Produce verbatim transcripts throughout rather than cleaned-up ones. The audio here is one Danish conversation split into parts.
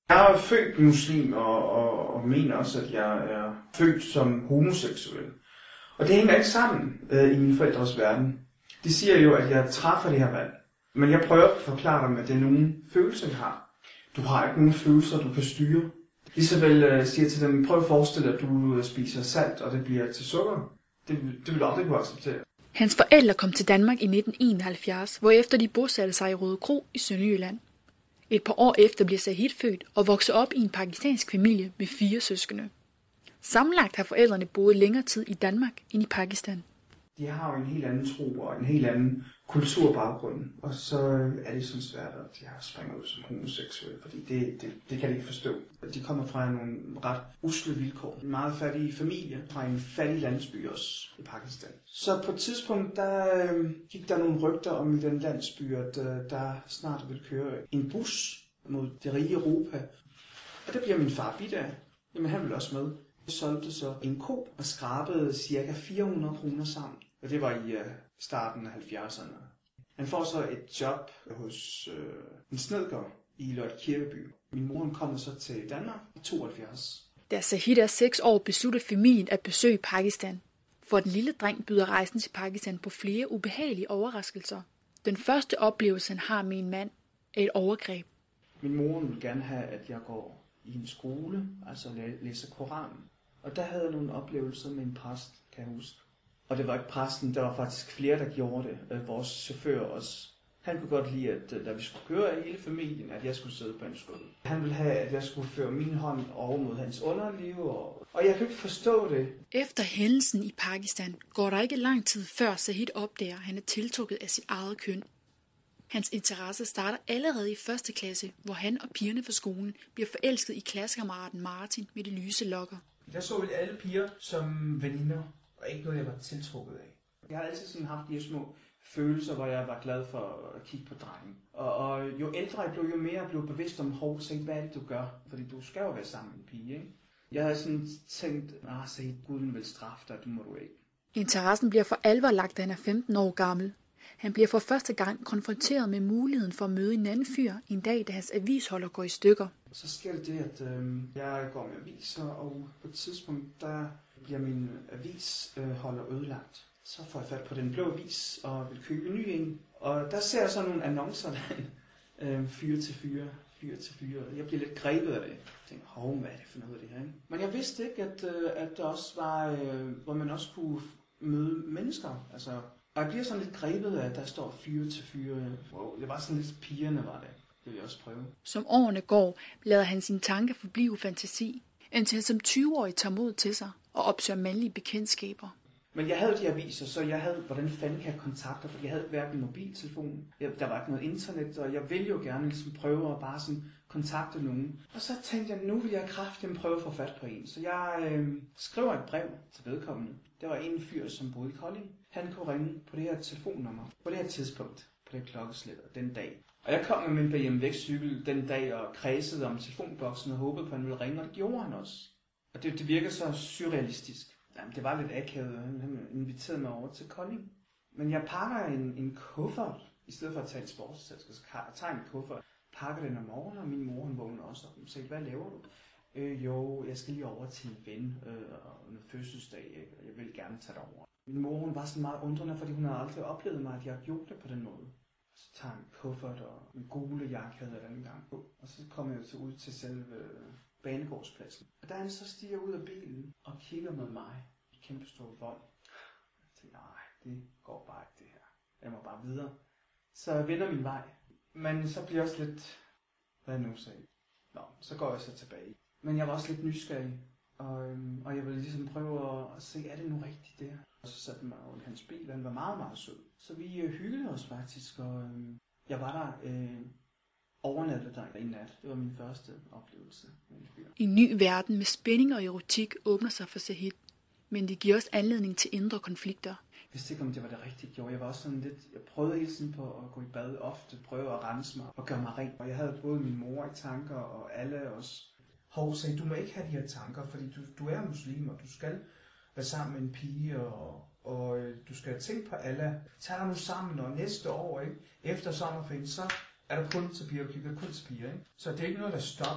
Jeg er født muslim og, og, og mener også, at jeg er født som homoseksuel. Og det hænger ikke sammen øh, i mine forældres verden. De siger jo, at jeg træffer det her valg. Men jeg prøver at forklare dem, at det er nogle følelser, jeg har. Du har ikke nogen følelser, du kan styre. Ligesåvel øh, siger jeg til dem, prøv at forestille dig, at du spiser salt, og det bliver til sukker. Det, det vil du aldrig kunne acceptere. Hans forældre kom til Danmark i nitten enoghalvfjerds, hvorefter de bosatte sig i Rødekro i Sønderjylland. Et par år efter bliver Zahid født og vokser op i en pakistansk familie med fire søskende. Sammenlagt har forældrene boet længere tid i Danmark end i Pakistan. De har jo en helt anden tro og en helt anden kulturbaggrund, og så er det sådan svært, at de har springet ud som homoseksuelle, fordi det, det, det kan de ikke forstå. De kommer fra nogle ret usle vilkår. En meget fattig familie fra en fattig landsby også i Pakistan. Så på et tidspunkt, der øh, gik der nogle rygter om i den landsby, at øh, der snart ville køre en bus mod det rige Europa. Og der bliver min far bidt af. Jamen han ville også med. Jeg solgte så en ko og skrabede cirka fire hundrede kroner sammen. Og det var i uh, starten af halvfjerdserne. Han får så et job hos uh, en snedker i Lotte Kirkeby. Min mor kommer så til Danmark i tooghalvfjerds. Da Zahid er seks år, beslutter familien at besøge Pakistan. For den lille dreng byder rejsen til Pakistan på flere ubehagelige overraskelser. Den første oplevelse, han har med en mand, er et overgreb. Min mor ville gerne have, at jeg går i en skole, altså læser Koranen. Og der havde jeg nogle oplevelser med en præst, kan jeg huske. Og det var ikke præsten, der var faktisk flere, der gjorde det. Vores chauffør også. Han kunne godt lide, at da vi skulle køre af hele familien, at jeg skulle sidde på en skål. Han ville have, at jeg skulle føre min hånd over mod hans underliv, og, og jeg kunne ikke forstå det. Efter hændelsen i Pakistan går der ikke lang tid før Zahid opdager, at han er tiltrukket af sit eget køn. Hans interesse starter allerede i første klasse, hvor han og pigerne fra skolen bliver forelsket i klassekammeraten Martin med de lyse lokker. Jeg så vel alle piger som veninder, og ikke noget, jeg var tiltrukket af. Jeg har altid sådan haft de her små følelser, hvor jeg var glad for at kigge på drengen. Og, og jo ældre jeg blev, jo mere jeg blev bevidst om, hov, så hvad er det, du gør? Fordi du skal jo være sammen med en pige, ikke? Jeg havde sådan tænkt, ah, så Guden vil straffe dig, det må du ikke. Interessen bliver for alvor lagt, da han er femten år gammel. Han bliver for første gang konfronteret med muligheden for at møde en anden fyr en dag, da hans avisholder går i stykker. Så sker det det, at øh, jeg går med aviser, og på et tidspunkt, der bliver min avisholder øh, ødelagt. Så får jeg fat på den blå avis og vil købe en ny en. Og der ser jeg så nogle annoncer, der øh, fyre til fyre, fyre til fyre. Jeg bliver lidt grebet af det. Jeg tænker, hov, hvad er det for noget af det her? Ikke? Men jeg vidste ikke, at, øh, at der også var, øh, hvor man også kunne møde mennesker. Altså, og jeg bliver sådan lidt grebet af, at der står fyre til fyre. Wow, det var sådan lidt pigerne, var det. Det vil jeg også prøve. Som årene går, lader han sine tanker forblive fantasi, indtil han som tyve-årig tager mod til sig og opsøger mandlige bekendtskaber. Men jeg havde de aviser, så jeg havde, hvordan fanden kan jeg kontakte, for jeg havde hverken mobiltelefon, jeg, der var ikke noget internet, og jeg ville jo gerne ligesom prøve at bare sådan kontakte nogen. Og så tænkte jeg, nu vil jeg kraftigt prøve at få fat på en. Så jeg øh, skriver et brev til vedkommende. Der var en fyr, som boede i Kolding. Han kunne ringe på det her telefonnummer, på det her tidspunkt, på det klokkeslæt den dag. Og jeg kom med min B M W-cykel den dag og kredsede om telefonboksen og håbede på, at han ville ringe, og det gjorde han også. Og det, det virker så surrealistisk. Jamen, det var lidt akavet, han inviterede mig over til Kolding. Men jeg pakker en, en kuffert, i stedet for at tage en sportstaske, så tager jeg en kuffert, pakker den om morgenen, og min mor hun vågner også op og siger, hvad laver du? Øh, jo, jeg skal lige over til en ven øh, og en fødselsdag, ikke? Og jeg vil gerne tage det over. Min mor hun var sådan meget undrende, fordi hun havde aldrig oplevet mig, at jeg gjorde det på den måde. Så tager jeg en kuffert og en gule jakke havde jeg den gang på, og så kom jeg så ud til selve banegårdspladsen. Og da han så stiger ud af bilen og kigger mod mig i kæmpe stor vold, jeg tænker, nej, det går bare ikke det her. Jeg må bare videre. Så jeg vender min vej. Men så bliver jeg også lidt, hvad nu sagde. Nå, så går jeg så tilbage. Men jeg var også lidt nysgerrig, og, øhm, og jeg ville ligesom prøve at, at se, er det nu rigtigt det her? Og så satte mig over i hans bil, og han var meget, meget sød. Så vi øh, hyggede os faktisk, og øhm, jeg var der øh, overnattet der i nat. Det var min første oplevelse med en fyr. En ny verden med spænding og erotik åbner sig for Zahid, men det giver også anledning til indre konflikter. Jeg vidste ikke, om det var det rigtige, jeg gjorde. Jeg var også sådan lidt, jeg prøvede hele tiden på at gå i bad ofte, prøve at rense mig og gøre mig ren. Og jeg havde både min mor i tanker og alle os. Hov, sagde, du må ikke have de her tanker, fordi du, du er muslim, og du skal være sammen med en pige, og, og du skal tænke på Allah. Tag dig nu sammen, og næste år, ikke? Efter sommerferien, så er der kun til piger, du kigger kun til piger, ikke? Så det er ikke noget, der stopper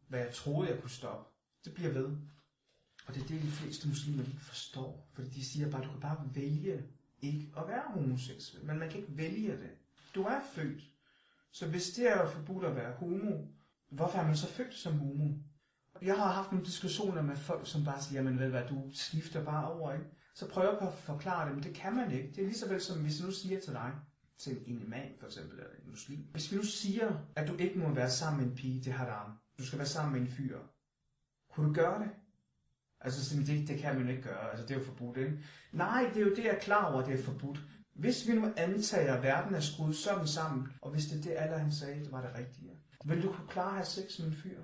hvad jeg troede, jeg kunne stoppe. Det bliver ved. Og det er det, de fleste muslimer ikke forstår. Fordi de siger bare, du kan bare vælge ikke at være homoseksuel. Men man kan ikke vælge det. Du er født. Så hvis det er forbudt at være homo, hvorfor er man så født som homo? Jeg har haft nogle diskussioner med folk, som bare siger, jamen ved hvad, du skifter bare over, ikke? Så prøver jeg på at forklare dem, det kan man ikke. Det er lige så vel som, hvis jeg nu siger til dig, til en imam for eksempel, eller en muslim. Hvis vi nu siger, at du ikke må være sammen med en pige, det har haram. Du skal være sammen med en fyr. Kunne du gøre det? Altså, det, det kan man ikke gøre. Altså, det er jo forbudt, ikke? Nej, det er jo det, jeg er klar over, det er forbudt. Hvis vi nu antager, at verden er skruet sådan sammen, og hvis det er det, Allah han sagde, det var det rigtige, vil du kunne klare at have sex med en fyr?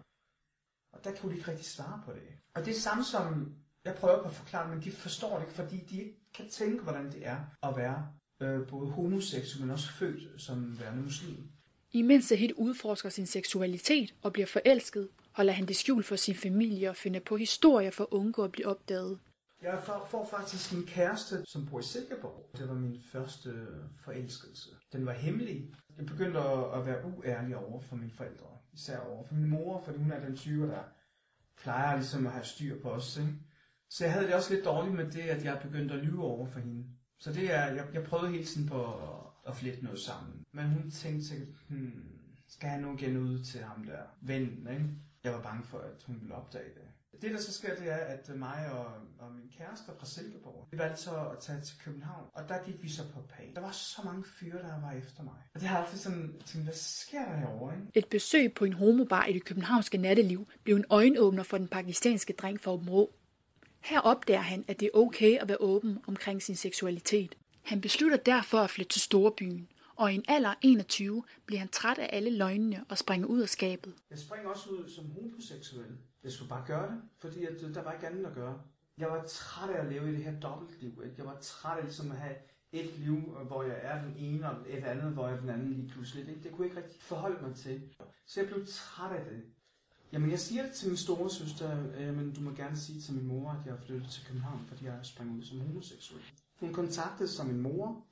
Og der kan du ikke rigtig svare på det. Og det er samme som, jeg prøver på at forklare, men de forstår det ikke, fordi de ikke kan tænke, hvordan det er at være øh, både homoseksuel, men også født som værende muslim. Imens Zahid udforsker sin seksualitet og bliver forelsket, holder han det skjult for sin familie og finder på historier for at undgå at blive opdaget. Jeg får faktisk en kæreste, som bor i Silkeborg. Det var min første forelskelse. Den var hemmelig. Jeg begyndte at være uærlig over for mine forældre. Især over for min mor, fordi hun er den type, der plejer ligesom at have styr på os. Ikke? Så jeg havde det også lidt dårligt med det, at jeg begyndte at lyve over for hende. Så det er, jeg, jeg prøvede hele tiden på at, at flette noget sammen. Men hun tænkte sikkert, hmm, skal jeg nu igen ud til ham der vennen, ikke? Jeg var bange for, at hun ville opdage det. Det, der så sker, det er, at mig og, og min kæreste fra Silkeborg, vi valgte så at tage til København, og der gik vi så på pæn. Der var så mange fyre, der var efter mig. Og det har altid sådan tænkt, hvad sker der herovre, ikke? Et besøg på en homobar i det københavnske natteliv blev en øjenåbner for den pakistanske dreng fra Aaben Rå. Her opdager han, at det er okay at være åben omkring sin seksualitet. Han beslutter derfor at flytte til storbyen, og i en alder af enogtyve bliver han træt af alle løgnene og springer ud af skabet. Jeg springer også ud som homoseksuel. Jeg skulle bare gøre det, fordi at, der var ikke andet at gøre. Jeg var træt af at leve i det her dobbeltliv. Ikke? Jeg var træt af ligesom at have et liv, hvor jeg er den ene, og et andet, hvor jeg er den anden lige pludselig. Ikke? Det kunne jeg ikke rigtig forholde mig til. Så jeg blev træt af det. Jamen jeg siger det til min store søster, øh, men du må gerne sige til min mor, at jeg er flyttet til København, fordi jeg er sprunget ud som homoseksuel. Hun kontaktede så min mor,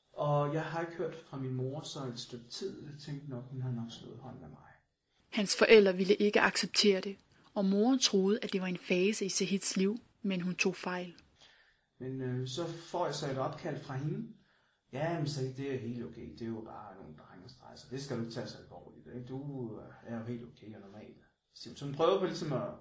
og jeg har ikke hørt fra min mor så et stykke tid. Jeg tænkte nok, hun har nok slået hånden af mig. Hans forældre ville ikke acceptere det, og moren troede, at det var en fase i Zahids liv, men hun tog fejl. Men øh, så får jeg så et opkald fra hende. Ja, men så det er helt okay. Det er jo bare nogle drengestreger, det skal du ikke tage så alvorligt. Ikke? Du er jo helt okay og normal. Så hun prøver på ligesom at,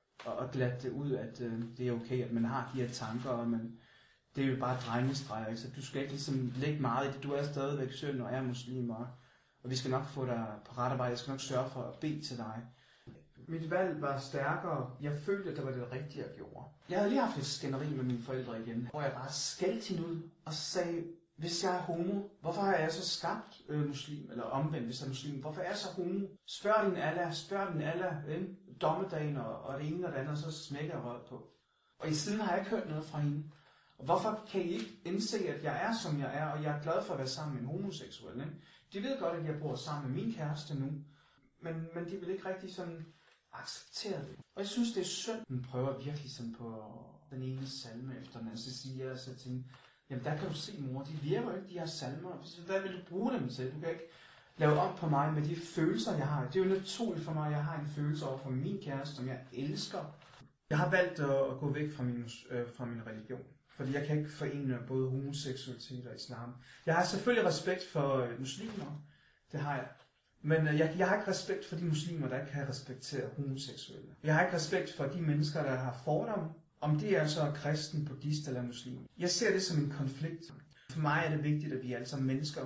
at glatte det ud, at øh, det er okay, at man har de her tanker, men det er jo bare drengestreger, så du skal ikke ligesom lægge meget i det. Du er stadigvæk søn og er muslim, og, og vi skal nok få dig på rette vej. Jeg skal nok sørge for at bede til dig. Mit valg var stærkere. Jeg følte, at det var det rigtige, jeg gjorde. Jeg havde lige haft et skænderi med mine forældre igen, hvor jeg bare skældte hende ud og sagde, hvis jeg er homo, hvorfor har jeg så skabt øh, muslim, eller omvendt, hvis jeg er muslim, hvorfor er jeg så homo? Spørg din Allah, spørg din Allah, øh, dommedagen og, og det ene og det andet, og så smækker jeg rød på. Og i siden har jeg ikke hørt noget fra hende. Og hvorfor kan I ikke indse, at jeg er, som jeg er, og jeg er glad for at være sammen med en homoseksuel? Ikke? De ved godt, at jeg bor sammen med min kæreste nu, men, men de vil ikke rigtig sådan acceptere det. Og jeg synes, det er synd. Hun prøver virkelig sådan på den ene salme efter den anden, så siger jeg, så tænker, jamen der kan du se, mor, de virker ikke, de her salmer. Hvad vil du bruge dem til? Du kan ikke lave op på mig med de følelser, jeg har. Det er jo naturligt for mig, at jeg har en følelse over for min kæreste, som jeg elsker. Jeg har valgt at gå væk fra min, øh, fra min religion. Fordi jeg kan ikke forene både homoseksualitet og islam. Jeg har selvfølgelig respekt for øh, muslimer. Det har jeg. Men øh, jeg, jeg har ikke respekt for de muslimer, der ikke kan respektere homoseksuelle. Jeg har ikke respekt for de mennesker, der har fordomme. Om det er så kristen, buddhist eller muslim. Jeg ser det som en konflikt. For mig er det vigtigt, at vi er alle sammen mennesker,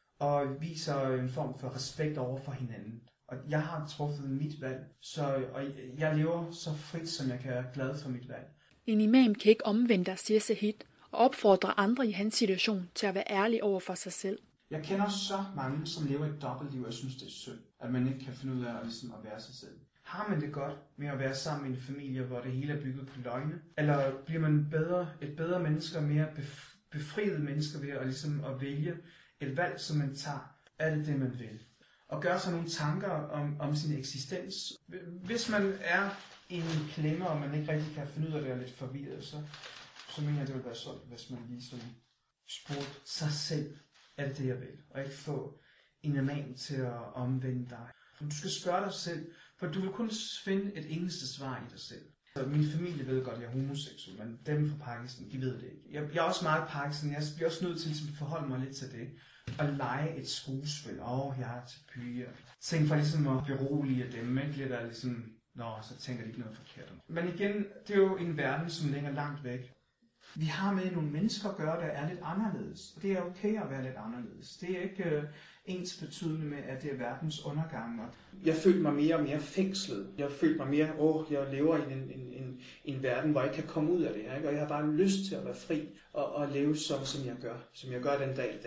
og viser en form for respekt over for hinanden. Og jeg har truffet mit valg, så, og jeg lever så frit, som jeg kan være glad for mit valg. En imam kan ikke omvende dig, siger Zahid, og opfordrer andre i hans situation til at være ærlig over for sig selv. Jeg kender så mange, som lever et dobbeltliv, og jeg synes, det er synd, at man ikke kan finde ud af ligesom at være sig selv. Har man det godt med at være sammen med en familie, hvor det hele er bygget på løgne? Eller bliver man bedre, et bedre menneske og mere befriet menneske ved at, ligesom at vælge et valg, som man tager? Er det det, man vil? Og gøre sig nogle tanker om, om sin eksistens. Hvis man er i en klemme, og man ikke rigtig kan finde ud af det, og er lidt forvirret, så, så mener jeg, det vil være sådan, hvis man lige sådan spurgte sig selv, er det det, jeg vil? Og ikke få en imam til at omvende dig. Du skal spørge dig selv, For du vil kun finde et eneste svar i dig selv. Så min familie ved godt, at jeg er homoseksuel, men dem fra Pakistan, de ved det ikke. Jeg, jeg er også meget Pakistan, jeg bliver også nødt til at forholde mig lidt til det. Og lege et skuespil. Åh, oh, jeg er til piger. Tænk for ligesom at berolige dem, ikke? Lidt af ligesom, nå, så tænker de ikke noget forkert. Men igen, det er jo en verden, som ligger langt væk. Vi har med nogle mennesker at gøre, der er lidt anderledes. Og det er okay at være lidt anderledes. Det er ikke øh, ens betydende med, at det er verdens undergang. Jeg følte mig mere og mere fængslet. Jeg følte mig mere, åh, jeg lever i en, en, en, en verden, hvor jeg ikke kan komme ud af det. Ikke? Og jeg har bare lyst til at være fri og, og leve som, som jeg gør. Som jeg gør den dag i dag.